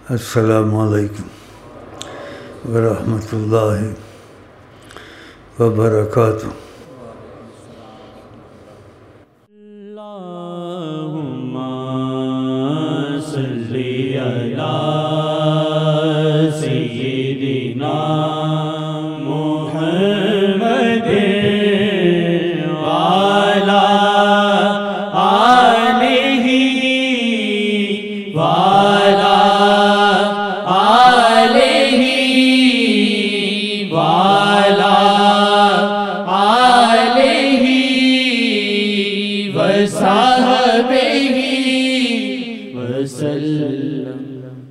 السلام علیکم ورحمۃ اللہ وبرکاتہ۔ اللہم صلی علی سیدنا محمد وعلی آلہ وعلی آلہ وعلی آلہ وصحبہ وسلم۔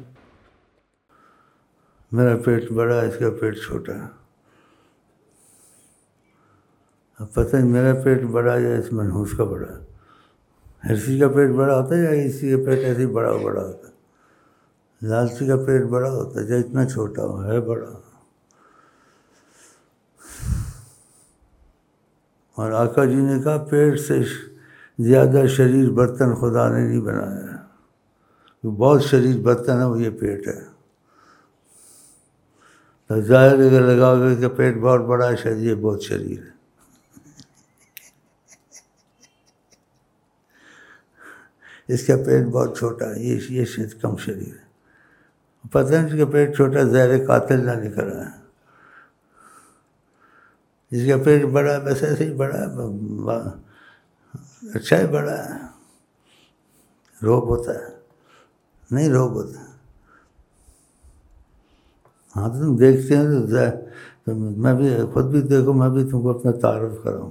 میرا پیٹ بڑا ہے، اس کا پیٹ چھوٹا ہے۔ اب پتہ نہیں میرا پیٹ بڑا ہے یا اس منحوس کا بڑا ہے۔ ہر کسی کا پیٹ بڑا ہوتا ہے یا اسی کا پیٹ ایسے ہی بڑا ہوتا ہے؟ لالچی کا پیٹ بڑا ہوتا ہے، یا اتنا چھوٹا ہو ہے بڑا۔ اور آقا جی نے کہا پیٹ سے زیادہ شریر برتن خدا نے نہیں بنایا ہے، بہت شریر برتن ہے وہ یہ پیٹ ہے۔ تو ظاہر اگر لگاؤ گے کہ پیٹ بہت بڑا ہے، شاید یہ بہت شریر ہے۔ اس کا پیٹ بہت چھوٹا ہے، یہ شاید کم شریر ہے۔ پتہ نہیں اس کا پیٹ چھوٹا زہر قاتل نہ نکل رہا ہے۔ اس کا پیٹ بڑا ہے بس ایسے ہی بڑا ہے، اچھا ہی بڑا ہے۔ روب ہوتا ہے نہیں، روب ہوتا ہے۔ ہاں تو تم دیکھتے ہیں تو میں بھی خود بھی دیکھو، میں بھی تم کو اپنا تعارف کراؤں۔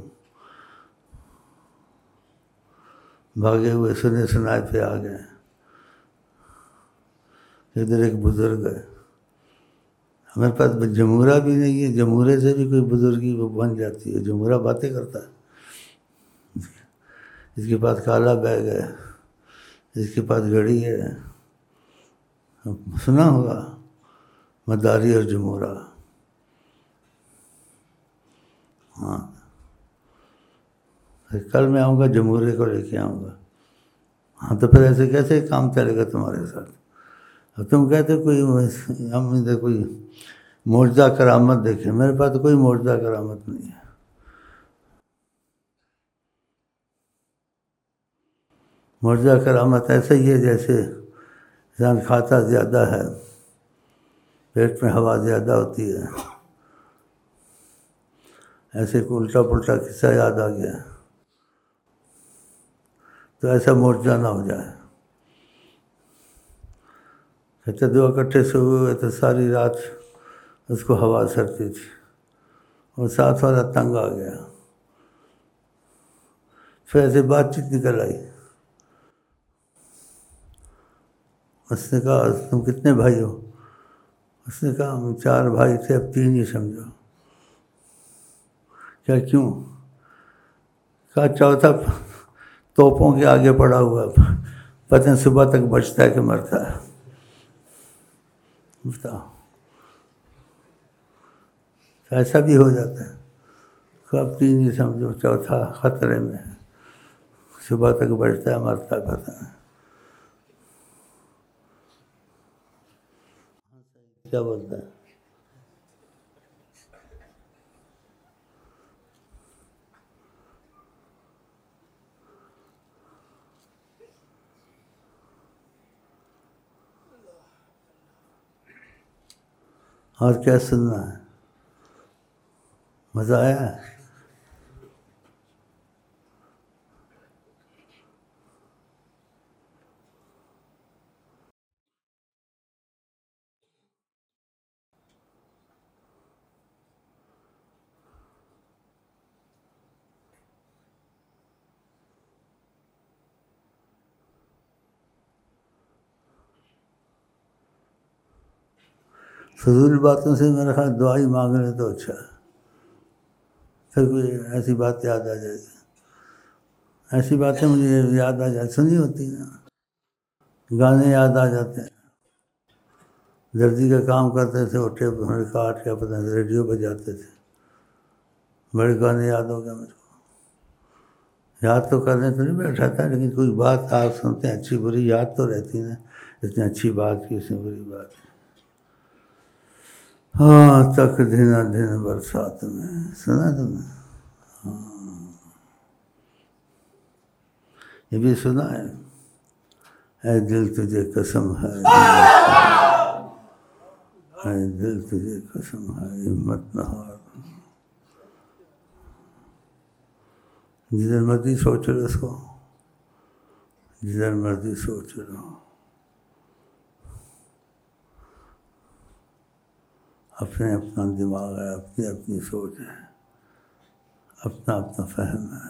بھاگے ہوئے سنے سنائے پہ آ گئے۔ ادھر ایک بزرگ ہے، ہمارے پاس جمورہ بھی نہیں ہے، جمورے سے بھی کوئی بزرگی وہ بن جاتی ہے۔ جمورہ باتیں کرتا ہے، اس کے پاس کالا بیگ ہے، اس کے پاس گھڑی ہے، سنا ہوگا مداری اور جمورہ۔ ہاں کل میں آؤں گا، جمورے کو لے کے آؤں گا۔ ہاں تو پھر ایسے کیسے کام چلے گا تمہارے ساتھ؟ اب تم کہتے کوئی ہم ادھر کوئی معجزہ کرامت دیکھیں، میرے پاس تو کوئی معجزہ کرامت نہیں ہے۔ معجزہ کرامت ایسا ہی ہے جیسے انسان کھاتا زیادہ ہے، پیٹ میں ہوا زیادہ ہوتی ہے، ایسے کو الٹا پلٹا قصہ یاد آ گیا تو ایسا معجزہ نہ ہو جائے۔ کہتے دو اکٹھے سے ہوئے تو ساری رات اس کو ہوا سرتی تھی، اور ساتھ والا تنگ آ گیا، پھر ایسے بات چیت نکل آئی۔ اس نے کہا تم کتنے بھائی ہو؟ اس نے کہا ہم 4 بھائی تھے، اب 3 ہی سمجھو۔ کیا کیوں؟ کہا چوتھا توپوں کے آگے پڑا ہوا، پتہ نہیں صبح تک بچتا ہے کہ مرتا ہے۔ بتاؤ ایسا بھی ہو جاتا ہے۔ اب 3 ہی سمجھو، چوتھا خطرے میں ہے، صبح تک بچتا ہے مرتا ہے پتہ نہیں۔ کیا بولتا ہے؟ اور کیا سننا ہے؟ مزہ آیا ہے؟ فضول باتوں سے میرا خیال دعائی مانگ لیں تو اچھا ہے، پھر کوئی ایسی بات یاد آ جائے گی۔ ایسی باتیں مجھے یاد آ جاتی، سنی ہوتی ہیں، گانے یاد آ جاتے ہیں۔ درزی کا کام کرتے تھے، وہ ٹیپ کاٹ کے پتہ نہیں ریڈیو بجاتے تھے، بڑے گانے یاد ہو گئے مجھ کو۔ یاد تو کرنے تو نہیں بیٹھا تھا، لیکن کوئی بات آپ سنتے ہیں اچھی بری یاد تو رہتی نا، اتنی اچھی بات کی اتنی بری بات کی۔ ہاں تک دن دن برسات میں، سنا تم نے؟ ہاں یہ بھی سنا ہے، اے دل تجھے قسم ہے، اے دل تجھے قسم ہے ہمت نہ ہار، جدھر مرضی سوچ رہو اس کو، جدھر مرضی سوچ رہو، اپنے اپنا دماغ ہے، اپنی اپنی سوچ ہے، اپنا اپنا فہم ہے۔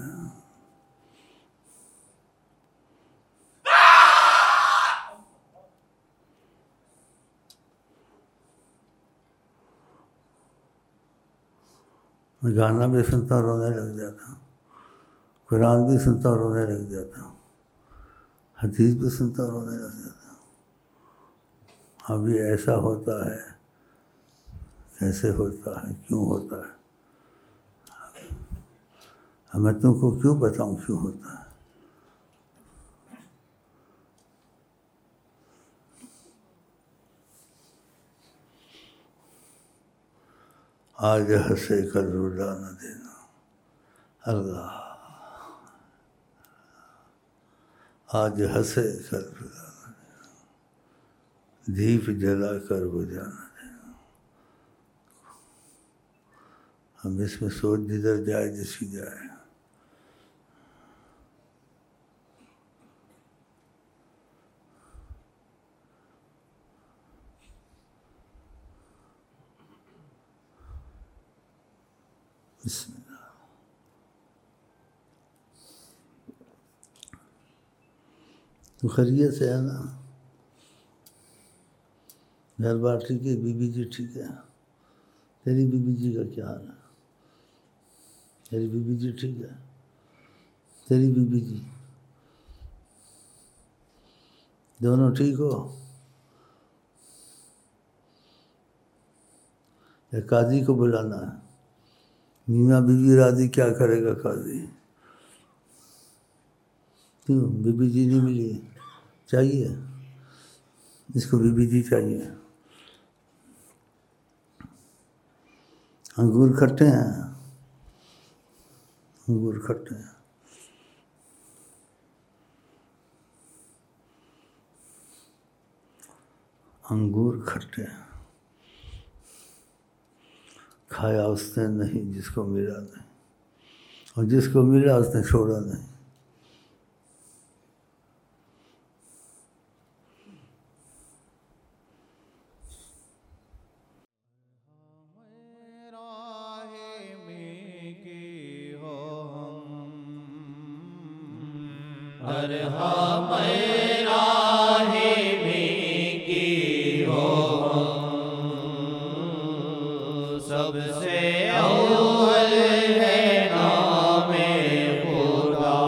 میں گانا بھی سنتا رونے لگ جاتا ہوں، قرآن بھی سنتا رونے لگ جاتا ہوں، حدیث بھی سنتا رونے لگ جاتا ہوں۔ اب یہ ایسا ہوتا ہے، کیسے ہوتا ہے، کیوں ہوتا ہے؟ اب میں تم کو کیوں بتاؤں کیوں ہوتا ہے؟ آج ہنسے کل رلا نہ دینا، اللہ آج ہنسے کل رلا نہ دینا، دیپ جلا کر بجھانا دینا۔ ہم اس میں سوچ جدھر جائے جسی جائے۔ بسم اللہ۔ تو خیریت سے ہے نا؟ گھر بار ٹھیک ہے؟ بی جی ٹھیک ہے؟ تیری بی جی کا کیا حال ہے؟ تیری بی جی ٹھیک ہے؟ تیری بی جی دونوں ٹھیک ہو؟ یا قاضی کو بلانا ہے؟ میاں بیوی راضی، کیا کرے گا قاضی؟ کیوں بی جی نہیں ملی؟ چاہیے اس کو بی جی چاہیے۔ انگور کھٹے ہیں، انگور کھٹے ہیں، انگور کھٹے ہیں، کھایا اس نے نہیں جس کو ملا نہیں، اور جس کو ملا اس نے چھوڑا نہیں۔ ہر ہم راہ میں کی ہو، سب سے اول ہے نام خدا،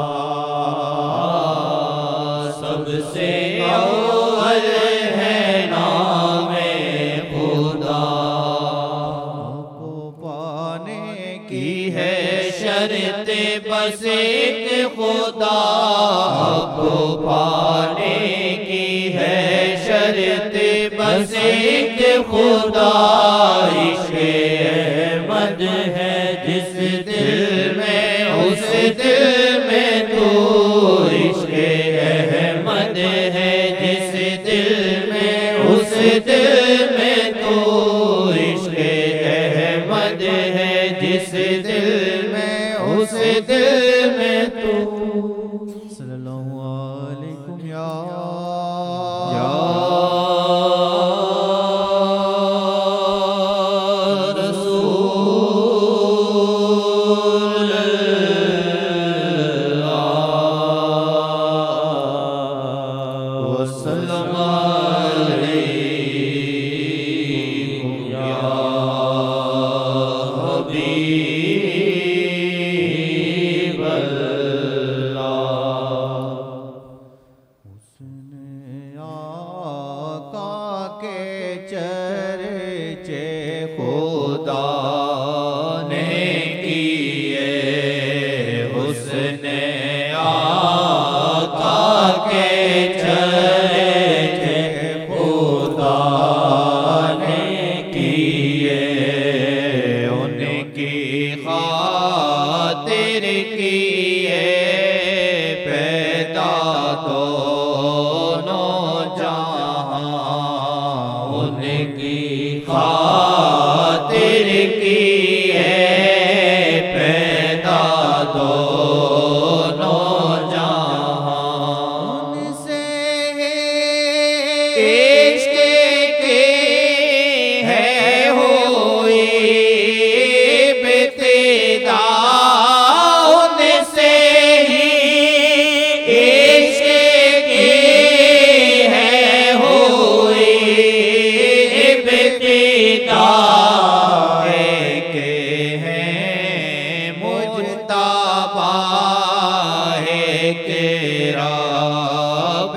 سب سے اول ہے نام خدا، کو پانے کی ہے شرط بس ایک خدا، کو پانے کی ہے شرط بس ایک خدا، عشق احمد ہے جس دل میں اس دل میں تو، عشق احمد ہے جس دل میں اس دل میں تو، عشق احمد ہے جس دل میں اس دل میں تو، صلی اللہ علیکم یا رسول اللہ۔ رب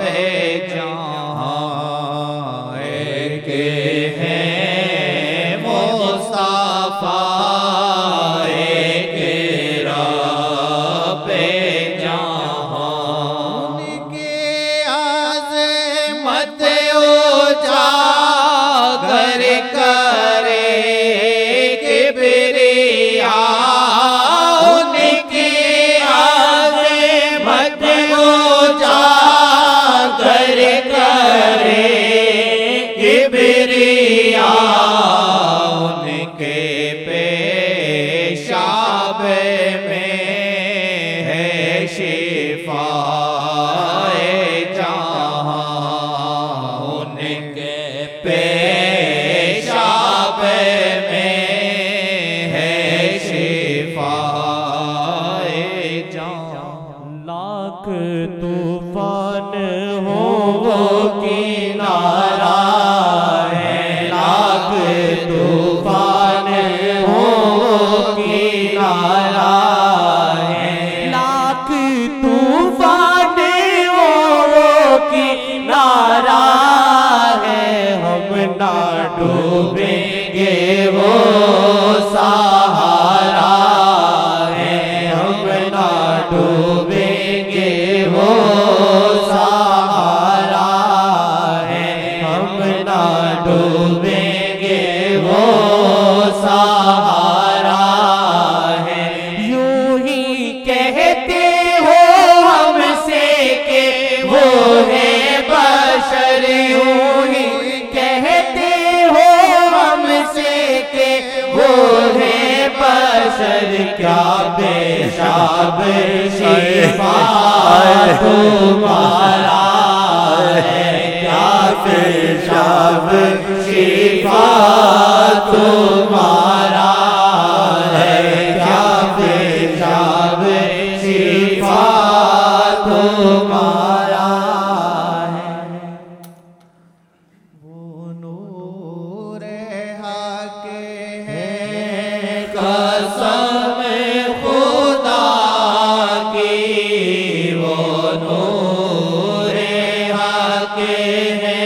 جہاں ایک ہے مصطفیٰ ایک رب جہاں ان کی عظمت اجاگر کرے کبریا ان کی عظمت اجاگر کرے کبریا ان کے پیشاب میں ہے شفاء جہاں ان کے پیشاب میں ہے شفاء جہاں لاکھ طوفان ہو وہ کنارہ ہے لاکھ طوفان ہو وہ کنارہ ہے لاکھ طوفان ہو وہ کنارہ ہے ہم نہ ڈوبیں گے وہ سہارا ہے ہم نہ ڈوبیں گے وہ سہارا ہے ہم نہ ڈوبیں گے وہ سہارا ہے یوں ہی کہتے ہو ہم سے کہ وہ ہے بشر یوں ہی کہتے ہو ہم سے کہ وہ ہے بشر کیا پیشاب شفاء تمہارا ہے کیا پیشاب شفاء تمہارا ہے کیا پیشاب شفاء تمہارا ہے وہ نور حق ہے قسم خدا کی وہ نور حق ہے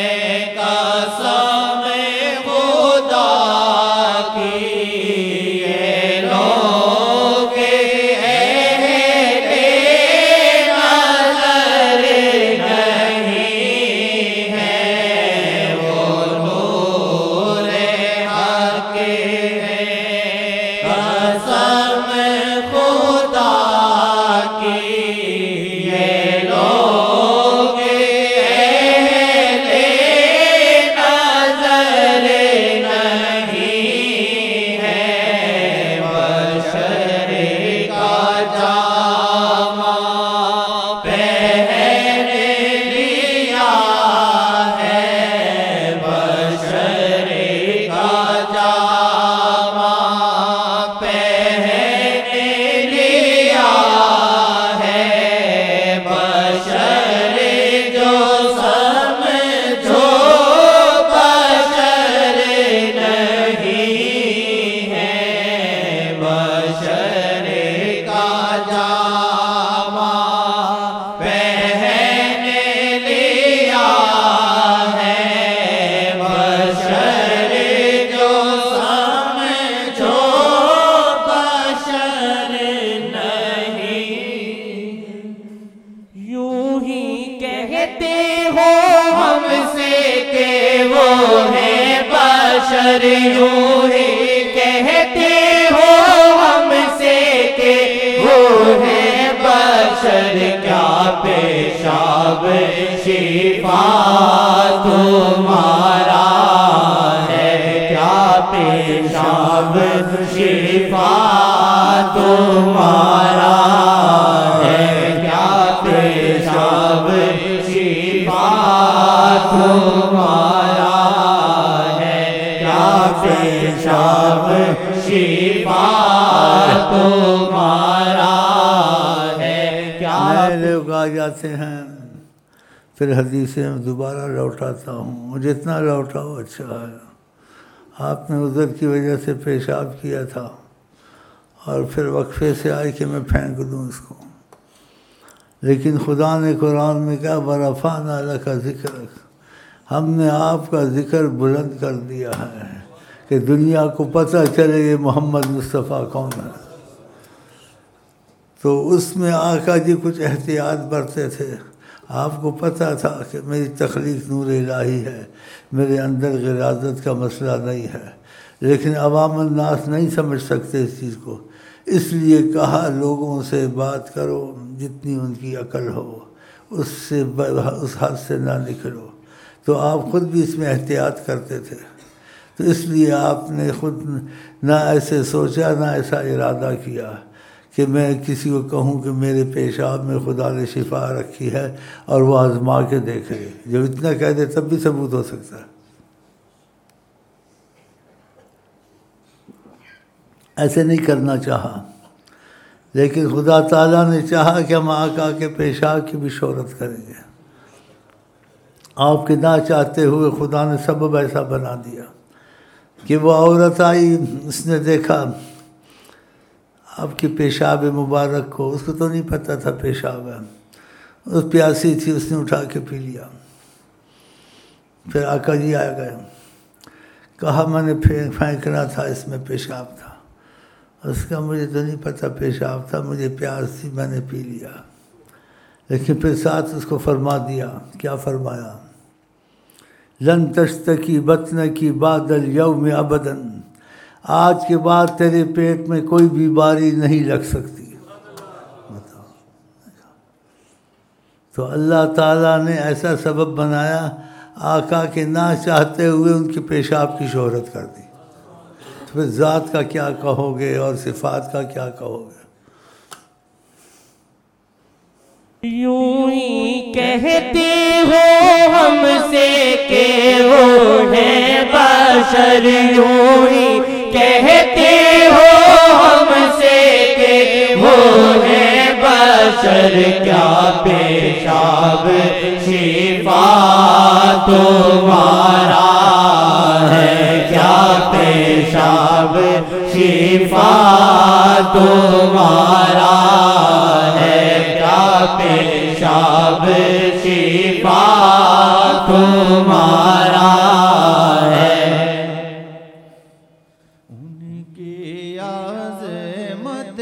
قسم خدا کی یہ لوگ اہل نظر نہیں ہے وہ نور حق ہے قسم خدا کی یہ لوگ اہل نظر نہیں ہے بشر کا جامہ پہن لیا ہے بشر کا جامہ پہن لیا ہے بشر جو سمجھو بشر نہیں ہے بشر کا جامہ پہن لیا ہے بشر جو سمجھو بشر نہیں یوں ہی کہتے ہو ہم سے کہ وہ ہے بشر یوں ہی کہتے ہو ہم سے کہ وہ ہے بشر کیا پیشاب شفاء تمہارا ہے کیا پیشاب شفاء تمہارا ہے کیا پیشاب شفاء تمہارا ہے کیا پیشاب شفاء تمہارا ہے کیا نئے لوگ آ جاتے ہیں پھر حدیثیں دوبارہ لوٹاتا ہوں جتنا لوٹاؤ اچھا ہے آپ نے عذر کی وجہ سے پیشاب کیا تھا اور پھر وقفے سے آئی کہ میں پھینک دوں اس کو لیکن خدا نے قرآن میں کہا وَرَفَعْنَا لَكَ ذِكْرَكَ، ہم نے آپ کا ذکر بلند کر دیا ہے کہ دنیا کو پتہ چلے یہ محمد مصطفیٰ کون ہے۔ تو اس میں آقا جی کچھ احتیاط برتے تھے۔ آپ کو پتہ تھا کہ میری تخلیق نور الہی ہے، میرے اندر غراضت کا مسئلہ نہیں ہے، لیکن عوام الناس نہیں سمجھ سکتے اس چیز کو، اس لیے کہا لوگوں سے بات کرو جتنی ان کی عقل ہو، اس حد سے نہ نکلو۔ تو آپ خود بھی اس میں احتیاط کرتے تھے، تو اس لیے آپ نے خود نہ ایسے سوچا نہ ایسا ارادہ کیا کہ میں کسی کو کہوں کہ میرے پیشاب میں خدا نے شفا رکھی ہے اور وہ آزما کے دیکھ لے۔ جب اتنا کہہ دے تب بھی ثبوت ہو سکتا ہے۔ ایسے نہیں کرنا چاہا، لیکن خدا تعالیٰ نے چاہا کہ ہم آقا کے پیشاب کی بھی شہرت کریں گے۔ آپ کے نہ چاہتے ہوئے خدا نے سبب ایسا بنا دیا کہ وہ عورت آئی، اس نے دیکھا آپ کی پیشاب مبارک کو، اس کو تو نہیں پتہ تھا پیشاب ہے، اس پیاسی تھی، اس نے اٹھا کے پی لیا۔ پھر آقا جی آ گئے، کہا میں نے پھینکنا تھا، اس میں پیشاب تھا۔ اس کا مجھے تو نہیں پتہ پیشاب تھا، مجھے پیاس تھی، میں نے پی لیا۔ لیکن پھر ساتھ اس کو فرما دیا، کیا فرمایا؟ لن تشتکی بطنکی بعد الیوم ابدا، آج کے بعد تیرے پیٹ میں کوئی بیماری نہیں لگ سکتی۔ تو اللہ تعالیٰ نے ایسا سبب بنایا، آقا کے نہ چاہتے ہوئے ان کے پیشاب کی شہرت کر دی۔ تو پھر ذات کا کیا کہو گے اور صفات کا کیا کہو گے؟ یوں ہی کہتے ہو ہم سے کہ وہ ہے بشر، یوں ہی کہتے ہو ہم سے کہ وہ ہے بشر، کیا پیشاب شفا تمہارا ہے، کیا پیشاب شفا تمہارا ہے، کیا پیشاب شفا تمہارا ہے۔ ان کی عظمت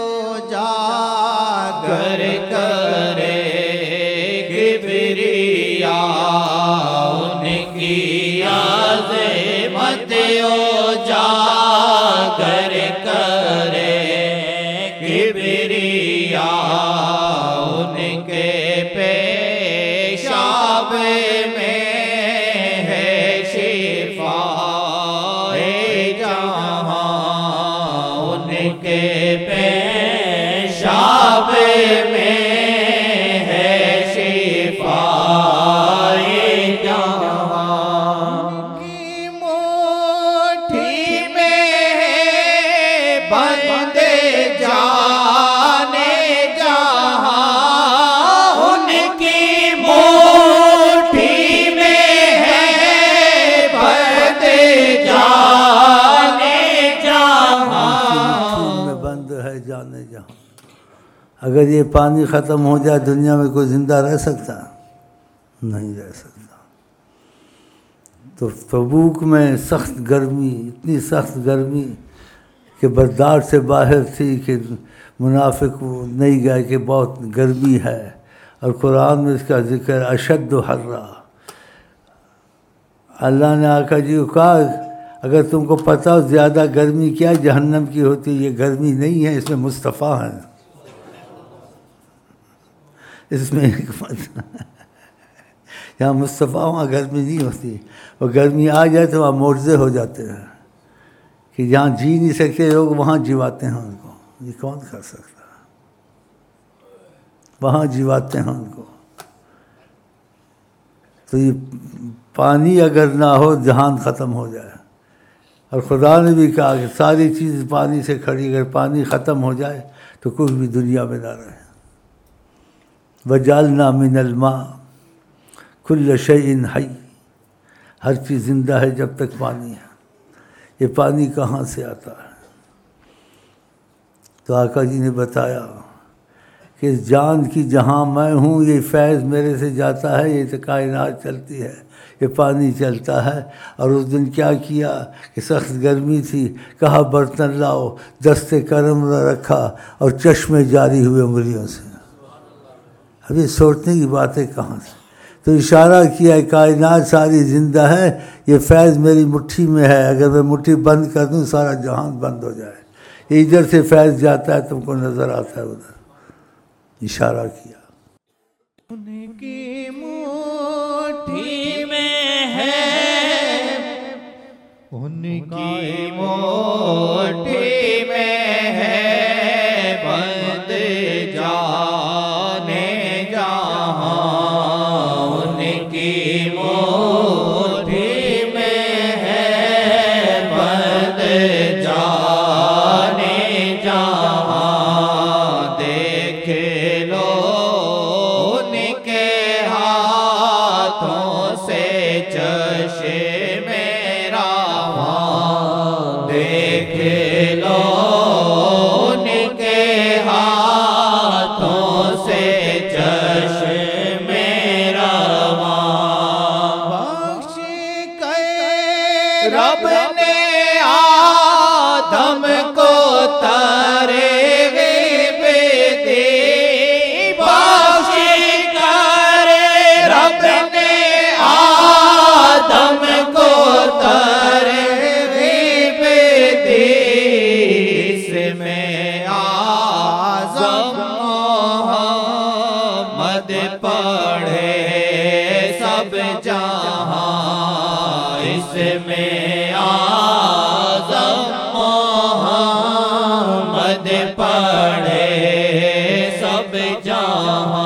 اجاگر کرے کبریا، ان کی عظمت اجاگر کرے کبریا، ان کے پیشاب میں ہے شفا جہاں، ان کے پیشاب میں ہے شفا جہاں، کی مٹھی میں ہے بند جانے جہاں، ان کی مٹھی میں ہے بند جانے جہاں، میں بند ہے جانے جہاں۔ اگر یہ پانی ختم ہو جائے دنیا میں کوئی زندہ رہ سکتا؟ نہیں رہ سکتا۔ تو تبوک میں سخت گرمی، اتنی سخت گرمی کہ برداشت سے باہر تھی کہ منافق نہیں گئے کہ بہت گرمی ہے، اور قرآن میں اس کا ذکر اشد حرا۔ اللہ نے آقا جی کو کہا اگر تم کو پتہ ہو زیادہ گرمی کیا جہنم کی ہوتی، یہ گرمی نہیں ہے، اس میں مصطفیٰ ہیں، اس میں حکمت۔ یہاں مصطفیٰ وہاں گرمی نہیں ہوتی، وہ گرمی آ جائے تو وہاں معجزے ہو جاتے ہیں کہ جہاں جی نہیں سکتے لوگ وہاں جیواتے ہیں ان کو۔ یہ کون کر سکتا ہے؟ وہاں جیواتے ہیں ان کو۔ تو یہ پانی اگر نہ ہو جہان ختم ہو جائے، اور خدا نے بھی کہا کہ ساری چیز پانی سے کھڑی، اگر پانی ختم ہو جائے تو کچھ بھی دنیا میں نہ رہے۔ وَجَعَلْنَا مِنَ الْمَاءِ كُلَّ شَيْءٍ حَيٍّ، ہر چیز زندہ ہے جب تک پانی ہے۔ یہ پانی کہاں سے آتا ہے؟ تو آقا جی نے بتایا کہ اس جان کی جہاں میں ہوں یہ فیض میرے سے جاتا ہے، یہ تو کائنات چلتی ہے، یہ پانی چلتا ہے۔ اور اس دن کیا کیا کہ سخت گرمی تھی، کہا برتن لاؤ، دست کرم نہ رکھا اور چشمے جاری ہوئے انگلیوں سے۔ اب یہ سوچنے کی باتیں کہاں سے؟ تو اشارہ کیا کائنات ساری زندہ ہے، یہ فیض میری مٹھی میں ہے، اگر میں مٹھی بند کر دوں سارا جہان بند ہو جائے۔ یہ ادھر سے فیض جاتا ہے، تم کو نظر آتا ہے ادھر، اشارہ کیا۔ ان کی مٹھی میں ہے، ان کی مٹھی میں ہے بند جانے جہاں، ان کی مٹھی میں ہے بند جانے جہاں، دیکھ لو ان کے ہاتھوں سے چشمے رواں، دیکھ لو ان کے ہاتھوں سے چشمے رواں، بخش کے رب نے آدم کو ترغیب دی، بخش کر رب نے آدم کو ترغیب دی، اس میں اعظم محمد پڑھے سب جہاں، اس میں اعظم محمد پڑھے سب جہاں،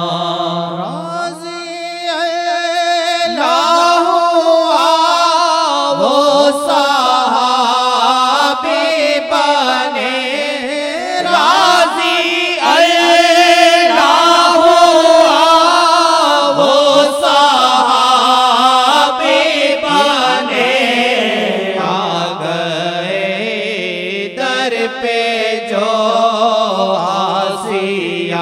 راضی اللہ وہ صحابی بنے، راضی اللہ وہ صحابی بنے، آ گئے در پہ جو آسیانے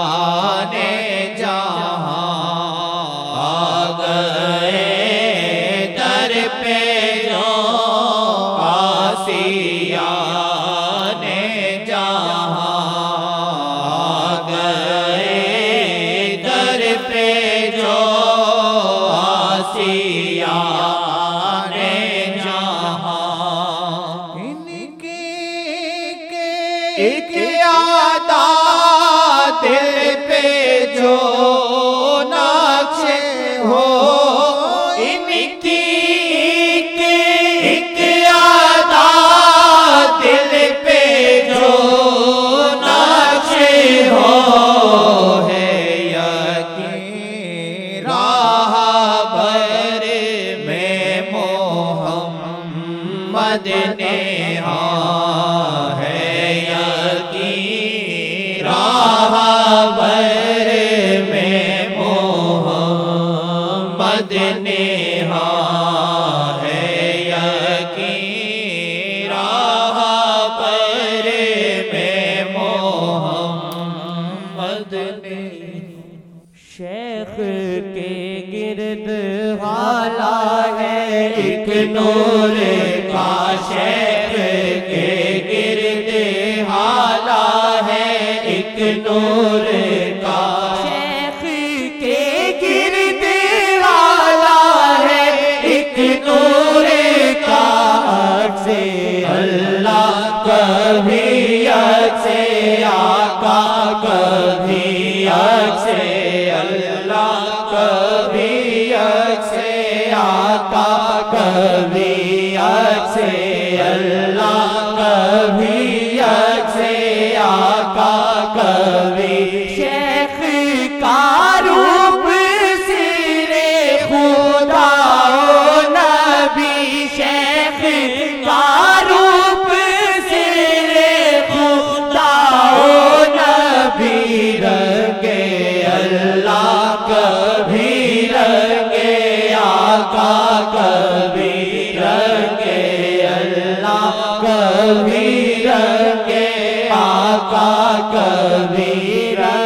جہاں، آ گئے در پہ جو آسیانے جہاں، آ گئے در پہ جو آسیانے جہاں، ان کی ایک ادا دل پہ جو نقش ہو، ان کی ایک ادا دل پہ جو نقش ہو، ہے یقین راہ بر میں محمد نے، ہاں ہے یقین راہ بر میں محمد نے، ہاں ہے یقین راہ بر میں محمد نے، شیخ کے گرد حالا ہے ایک نور کا، شیخ کے گرد حالا ہے ایک نور کا، شیخ کے گرد حالا ہے ایک نور کا، عکس اللہ کبھی عکس آقا، کبھی عکس اللہ، کبھی عکس آقا، کبھی عکس اللہ، کبھی عکس آقا، کبھی شیخ کا روپ سرے خدا و نبی، شیخ کا روپ سرے خدا و نبی، رنگے اللہ کبھی رنگے آقا، کبھی رنگے اللہ، کبھی رنگے آقا، کبھی رنگے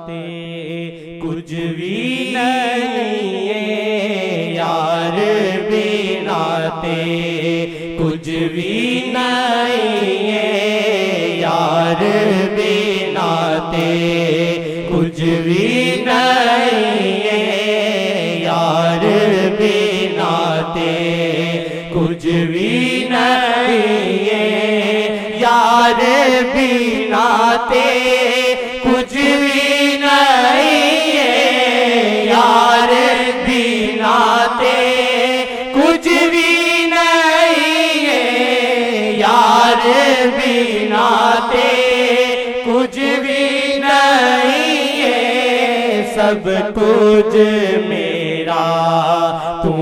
کچھ بھی نہیں ہے یار بنا کچھ بھی نہیں ہے یار بنا کچھ بھی نہیں ہے یار بنا کچھ بھی نہیں ہے یار بنا کچھ بھی نہیں ہے یار بنا کچھ بھی نہیں ہے یار بنا کچھ بھی نہیں ہے سب کچھ میرا تو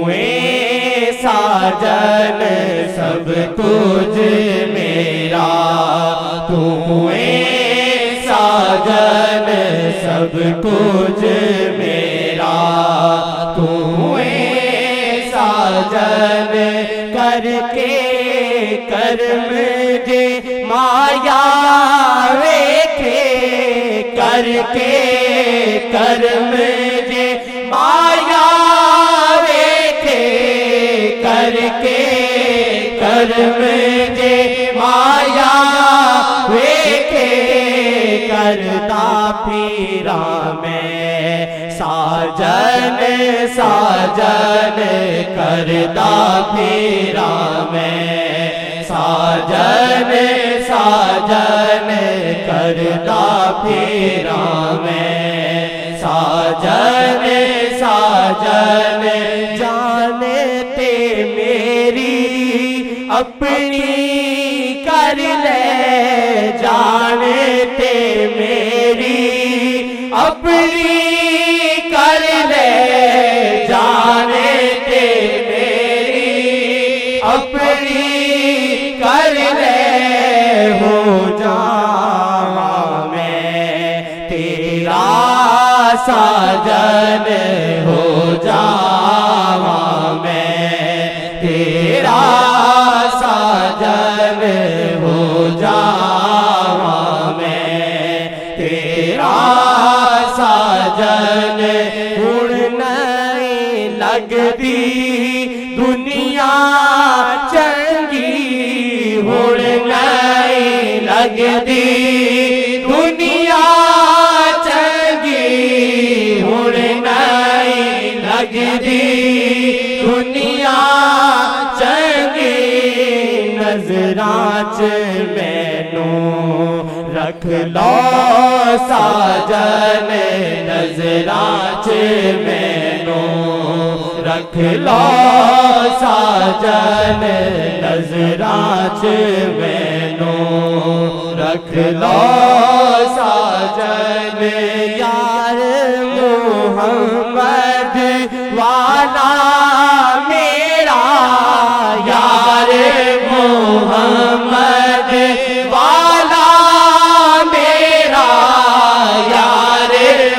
ساجن سب کچھ میرا تو ساجن سب کچھ میرا تو ساجن کر کے کرم جے مایا ویکھے کر کے کرم جے مایا ویکھے کر کے کرم جے مایا ویکھے کرتا پھیرا میں ساجن ساجن کرتا پھیرا میں ساجن ساجن کرتا پھیرا میں ساجن ساجن جانتے میری اپنی کر لے جانتے میری اپنی کر لے جانتے میری اپنی کر لے ہو جاواں میں تیرا ساجن ہو جاواں میں تیرا ساجن ہو جاواں میں تیرا ساجن ہن نہیں لگدی دنیا چنگی ہن نہیں لگدی دنیا چنگی ہن نہیں لگدی دنیا چنگی نظراں چ مینوں رکھ لو ساجن نظراں چ مینوں رکھ لو ساجن نظراں چ مینوں رکھ لو ساجن یار محمد والا میرا یار محمد والا میرا یار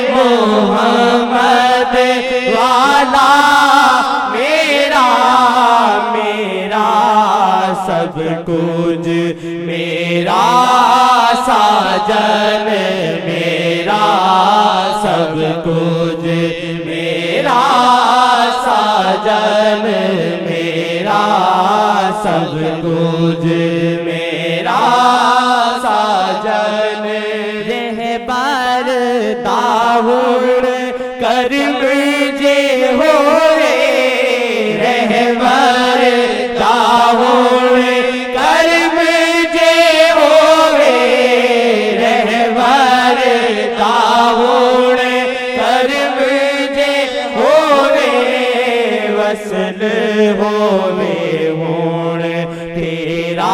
محمد والا میرا میرا سب کچھ میرا ساجن میرا سب کچھ میرا ساجن میرا سب کچھ میرا ساجن رہبر داؤد کرم جے ہوئے رہبر داؤد کرم جے ہوئے رہبر داؤد کرم جے ہوئے وصل ہوئے ہون تیرا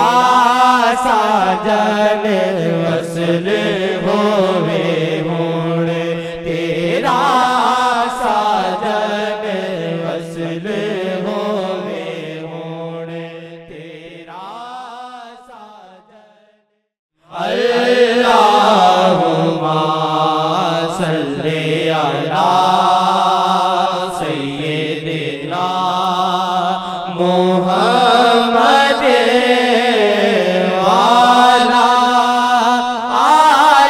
ساجن وصل ہوئے ہون تیرا ساجن وصل ہوئے ہون تیرا ساجن اللہم صلی علی سیدنا محمد والا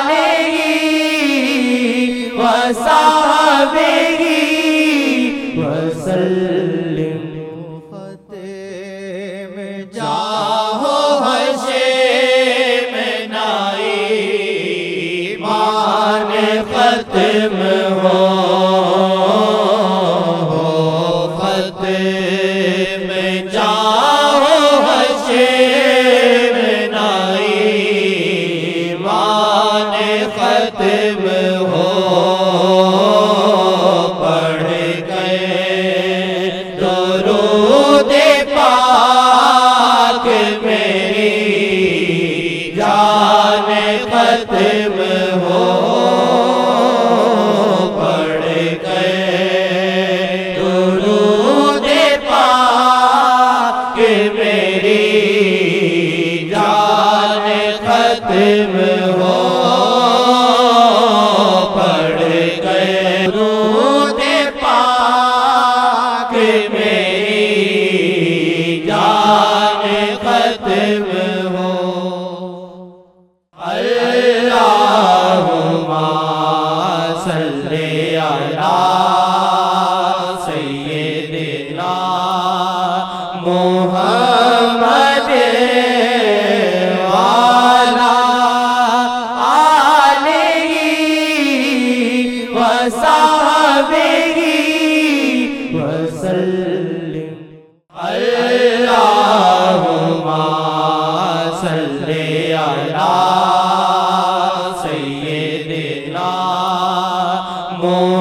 ختم ہو ختم جاؤ حشر نائی مان ختم ہو پڑھ گئے درود پاک میری جان ختم ہو پڑھ گئے درود پاک میری جان ختم ہو پڑھ گئے درود پاک میری جان ختم ہو اللہم صلی علی سیدنا محمد وعلی آلہ وصحبہ وسلم اللہم صلی علی سیدنا محمد